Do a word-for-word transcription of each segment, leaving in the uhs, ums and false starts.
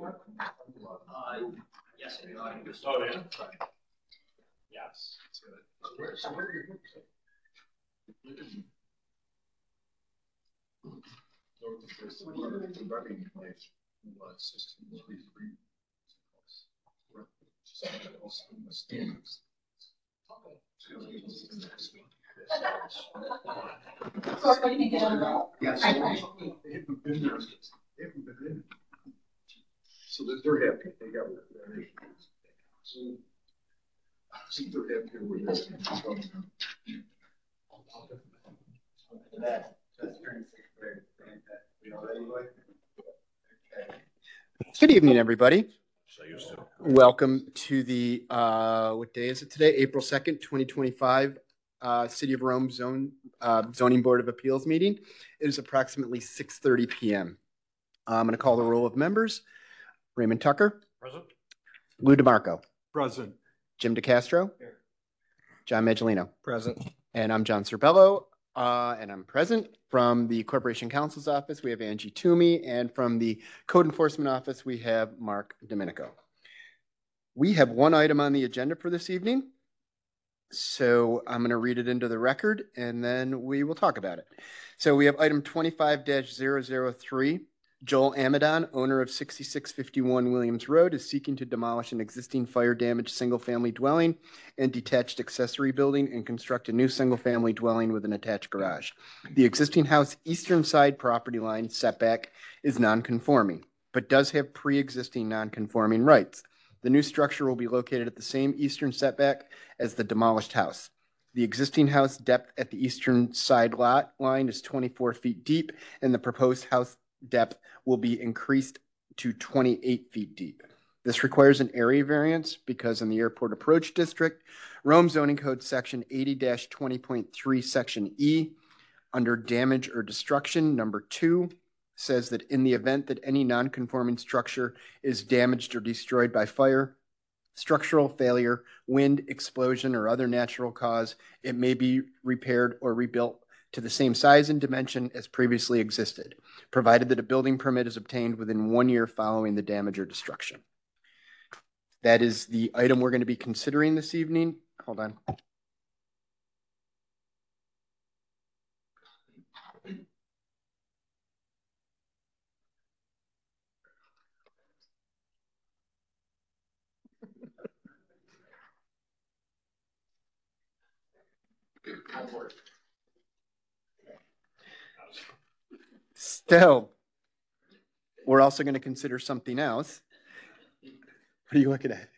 Uh, yes, if you're not just Oh, yeah. Yes. So where are you? The rubbing place was system three three. So that they're happy. They got what they're so see they're happy with this. Good evening, everybody. Welcome to the, uh, what day is it today? April second, twenty twenty-five, uh, City of Rome Zone uh, Zoning Board of Appeals meeting. It is approximately six thirty p m I'm going to call the roll of members. Raymond Tucker. Present. Lou DeMarco. Present. Jim DeCastro. Here. John Maggiolino. Present. And I'm John Cerbello, uh, and I'm present. From the Corporation Counsel's Office, we have Angie Toomey, and from the Code Enforcement Office, we have Mark Domenico. We have one item on the agenda for this evening, so I'm going to read it into the record, and then we will talk about it. So we have item twenty-five dash zero zero three. Joel Amadon, owner of sixty-six fifty-one Williams Road, is seeking to demolish an existing fire-damaged single-family dwelling and detached accessory building and construct a new single-family dwelling with an attached garage. The existing house eastern side property line setback is non-conforming, but does have pre-existing non-conforming rights. The new structure will be located at the same eastern setback as the demolished house. The existing house depth at the eastern side lot line is twenty-four feet deep, and the proposed house depth will be increased to twenty-eight feet deep. This requires an area variance because in the Airport Approach District, Rome Zoning Code Section eighty dash twenty point three, Section E, under damage or destruction, number two, says that in the event that any non-conforming structure is damaged or destroyed by fire, structural failure, wind, explosion, or other natural cause, it may be repaired or rebuilt to the same size and dimension as previously existed, provided that a building permit is obtained within one year following the damage or destruction. That is the item we're going to be considering this evening. Hold on. So, we're also going to consider something else. What are you looking at?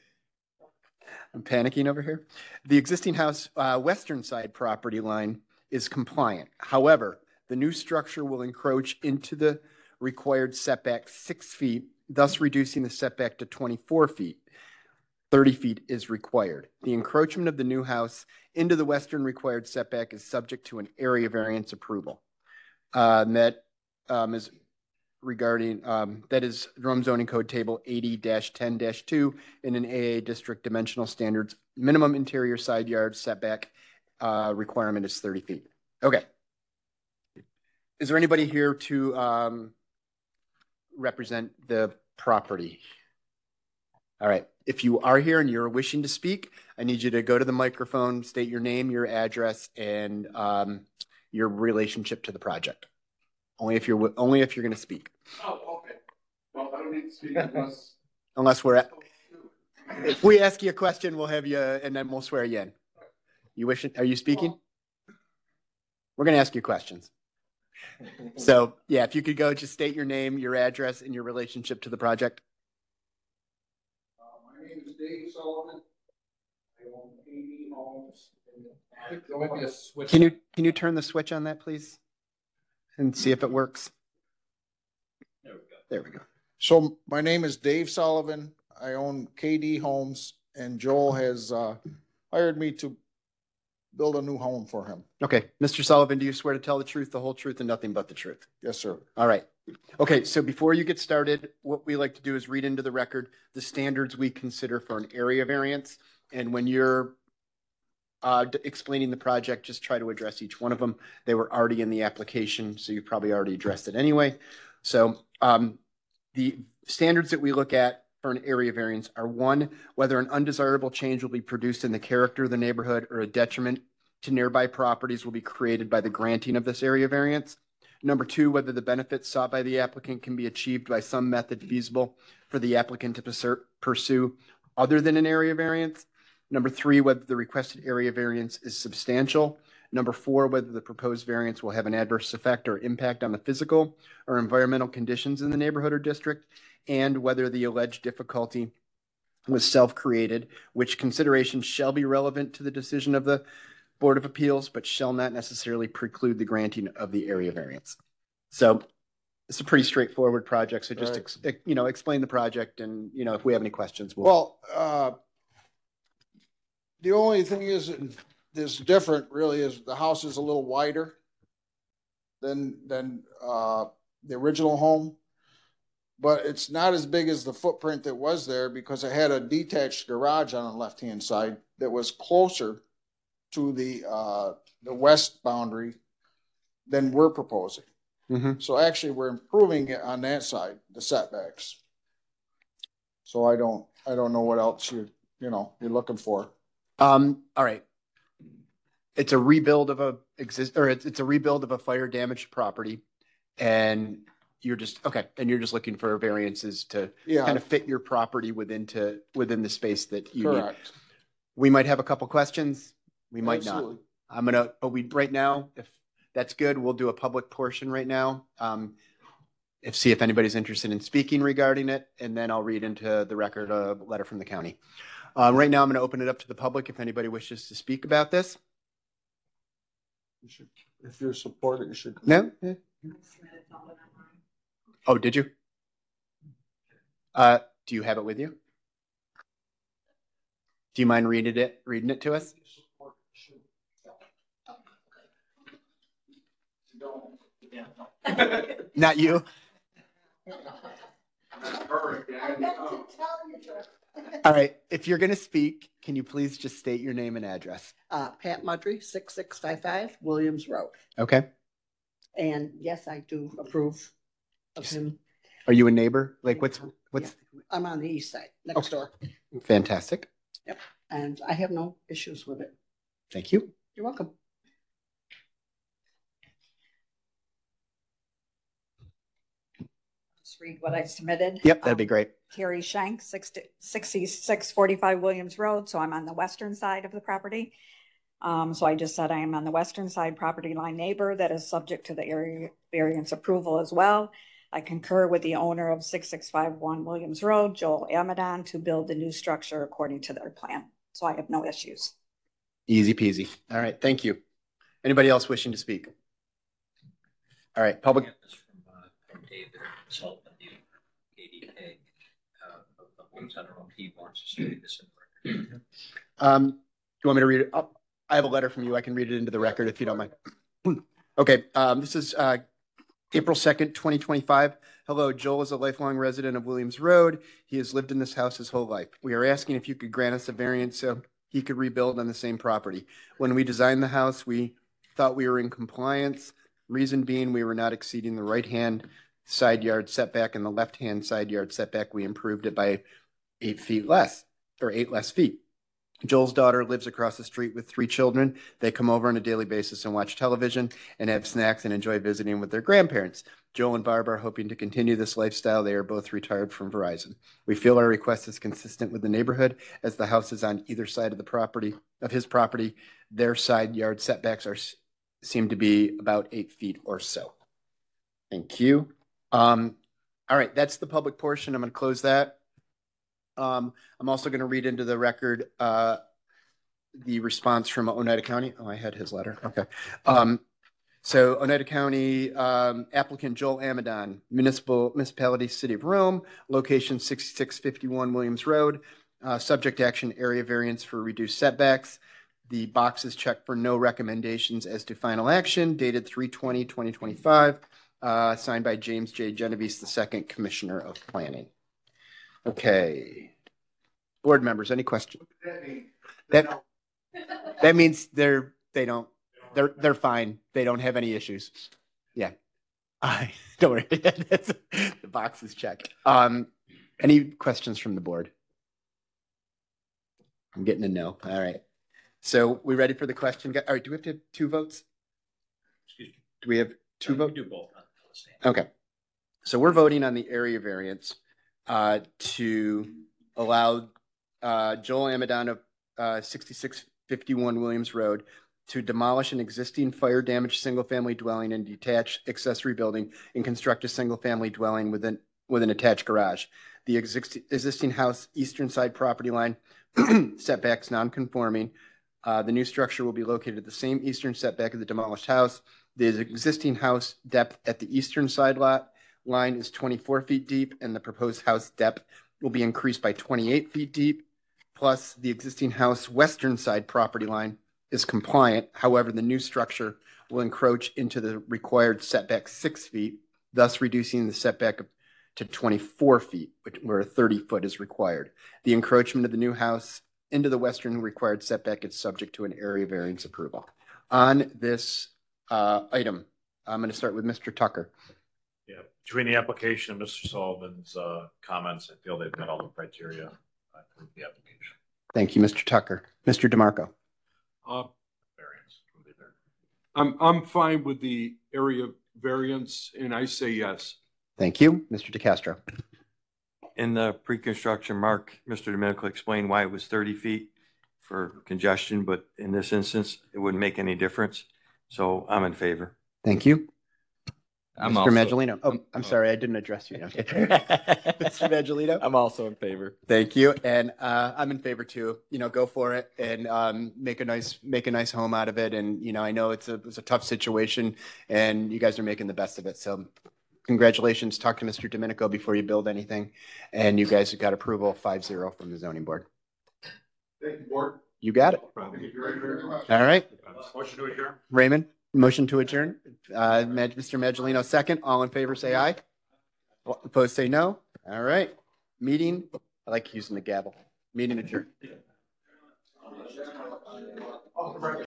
I'm panicking over here. The existing house, uh, western side property line is compliant. However, the new structure will encroach into the required setback six feet, thus reducing the setback to twenty-four feet. thirty feet is required. The encroachment of the new house into the western required setback is subject to an area variance approval. Uh, and that um, is regarding, um, that is Rome Zoning Code Table eighty dash ten dash two in an A A District Dimensional Standards. Minimum interior side yard setback uh, requirement is thirty feet. Okay. Is there anybody here to um, represent the property? All right. If you are here and you're wishing to speak, I need you to go to the microphone, state your name, your address, and um, your relationship to the project. Only if you're only if you're going to speak. Oh, okay. Well, I don't need to speak unless unless we're at. If we ask you a question, we'll have you, and then we'll swear you in. You wish? Are you speaking? We're going to ask you questions. So yeah, if you could go, just state your name, your address, and your relationship to the project. Uh, my name is Dave Sullivan. I own eighty homes. There might be a switch. Can you can you turn the switch on that, please, and see if it works? There we go. There we go. So my name is Dave Sullivan. I own K D Homes, and Joel has uh, hired me to build a new home for him. Okay, Mister Sullivan, do you swear to tell the truth, the whole truth, and nothing but the truth? Yes, sir. All right. Okay, so before you get started, what we like to do is read into the record the standards we consider for an area variance. And when you're uh, explaining the project, just try to address each one of them. They were already in the application, so you probably already addressed it anyway. So um, the standards that we look at for an area variance are: one, whether an undesirable change will be produced in the character of the neighborhood or a detriment to nearby properties will be created by the granting of this area variance. Number two, whether the benefits sought by the applicant can be achieved by some method feasible for the applicant to pursue other than an area variance. Number three, whether the requested area variance is substantial. Number four, whether the proposed variance will have an adverse effect or impact on the physical or environmental conditions in the neighborhood or district, and whether the alleged difficulty was self-created, which considerations shall be relevant to the decision of the Board of Appeals, but shall not necessarily preclude the granting of the area variance. So it's a pretty straightforward project. So just, ex, you know, explain the project, and, you know, if we have any questions, we'll. Well, uh, the only thing is, this different really is the house is a little wider than, than, uh, the original home. But it's not as big as the footprint that was there, because it had a detached garage on the left-hand side that was closer to the, uh, the west boundary than we're proposing. Mm-hmm. So actually we're improving it on that side, the setbacks. So I don't, I don't know what else you, you know, you're looking for. Um, all right. It's a rebuild of a exist, or it's, it's a rebuild of a fire damaged property, and you're just, okay. And you're just looking for variances to Yeah. kind of fit your property within to, within the space that you need. Correct. We might have a couple questions. We might Absolutely. not. I'm gonna, but we, right now, if that's good, we'll do a public portion right now. Um, if, see if anybody's interested in speaking regarding it, and then I'll read into the record a letter from the county. Um, right now, I'm gonna open it up to the public if anybody wishes to speak about this. You should, if you're supported, you should. No? Yeah. Oh, did you? Uh, do you have it with you? Do you mind reading it, reading it to us? Not you. All right. If you're going to speak, can you please just state your name and address? Uh, Pat Mudry, six six five five Williams Road. Okay. And yes, I do approve of him. Are you a neighbor? Like what's, what's? Yeah. I'm on the east side, next door. Fantastic. Yep. And I have no issues with it. Thank you. You're welcome. Just read what I submitted. Yep, that'd Um, be great. Carrie Shank, sixty-six forty-five Williams Road. So I'm on the western side of the property. Um, so I just said I am on the western side property line neighbor that is subject to the area variance approval as well. I concur with the owner of six six five one Williams Road, Joel Amadon, to build the new structure according to their plan. So I have no issues. Easy peasy. All right. Thank you. Anybody else wishing to speak? All right. Public. Get this from, uh, from David Sullivan, the K D K, uh, of the Homes. I don't know if he wants to say this in the record. Um, do you want me to read it? Oh, I have a letter from you. I can read it into the record if you don't mind. Okay. Um, this is uh, April second, twenty twenty-five. Hello, Joel is a lifelong resident of Williams Road. He has lived in this house his whole life. We are asking if you could grant us a variance so he could rebuild on the same property. When we designed the house, we thought we were in compliance. Reason being, we were not exceeding the right-hand side yard setback and the left-hand side yard setback. We improved it by eight feet less, or eight less feet. Joel's daughter lives across the street with three children. They come over on a daily basis and watch television and have snacks and enjoy visiting with their grandparents. Joel and Barb are hoping to continue this lifestyle. They are both retired from Verizon. We feel our request is consistent with the neighborhood, as the house is on either side of the property, of his property. Their side yard setbacks are seem to be about eight feet or so. Thank you. Um, all right, that's the public portion. I'm going to close that. Um, I'm also going to read into the record uh, the response from Oneida County. Oh, I had his letter. Okay. Um, so Oneida County um, applicant Joel Amadon, municipal municipality, City of Rome, location sixty-six fifty-one Williams Road, uh, subject action area variance for reduced setbacks. The box is checked for no recommendations as to final action, dated three twenty twenty twenty-five, uh, signed by James J. Genovese, the second Commissioner of Planning. Okay. Board members, any questions? That, that means they're, they don't, they're, they're fine. They don't have any issues. Yeah. I don't worry. That's- the box is checked. Um, any questions from the board? I'm getting a no. All right. So we ready for the question? All right. Do we have to have two votes? Excuse me. Do we have two No, you votes? can Do both. on the same. Okay. So we're voting on the area variance uh, to allow uh, Joel Amadon of uh, sixty-six fifty-one Williams Road to demolish an existing fire damaged single-family dwelling and detached accessory building and construct a single-family dwelling with an, with an attached garage. The exist, existing house eastern side property line setbacks non-conforming. Uh, the new structure will be located at the same eastern setback of the demolished house. The existing house depth at the eastern side lot line is twenty-four feet deep, and the proposed house depth will be increased by twenty-eight feet deep. Plus, the existing house western side property line is compliant. However, the new structure will encroach into the required setback six feet, thus reducing the setback to twenty-four feet, where thirty foot is required. The encroachment of the new house into the western required setback is subject to an area variance approval. On this uh, item, I'm going to start with Mister Tucker. Yeah, between the application and Mister Sullivan's uh, comments, I feel they've met all the criteria. I approve the application. Thank you, Mister Tucker. Mister DeMarco. Uh, Variance will be there. I'm, I'm fine with the area variance and I say yes. Thank you, Mister DeCastro. In the pre-construction, Mark, Mister Domenico explained why it was thirty feet for congestion, but in this instance, it wouldn't make any difference. So I'm in favor. Thank you. I'm Mister also- Maggiolino. Oh, I'm sorry, I didn't address you. Okay. Mister Maggiolino. I'm also in favor. Thank you, and uh, I'm in favor too. You know, go for it and um, make a nice make a nice home out of it. And you know, I know it's a it's a tough situation, and you guys are making the best of it. So, congratulations. Talk to Mister Domenico before you build anything, and you guys have got approval five zero from the zoning board. Thank you, board. You got it. Thank you very, very much. All right, Motion to adjourn. Raymond. Motion to adjourn. Uh, Mag- Mister Maggiolino, second. All in favor, say aye. Opposed, say no. All right. Meeting. I like using the gavel. Meeting adjourned.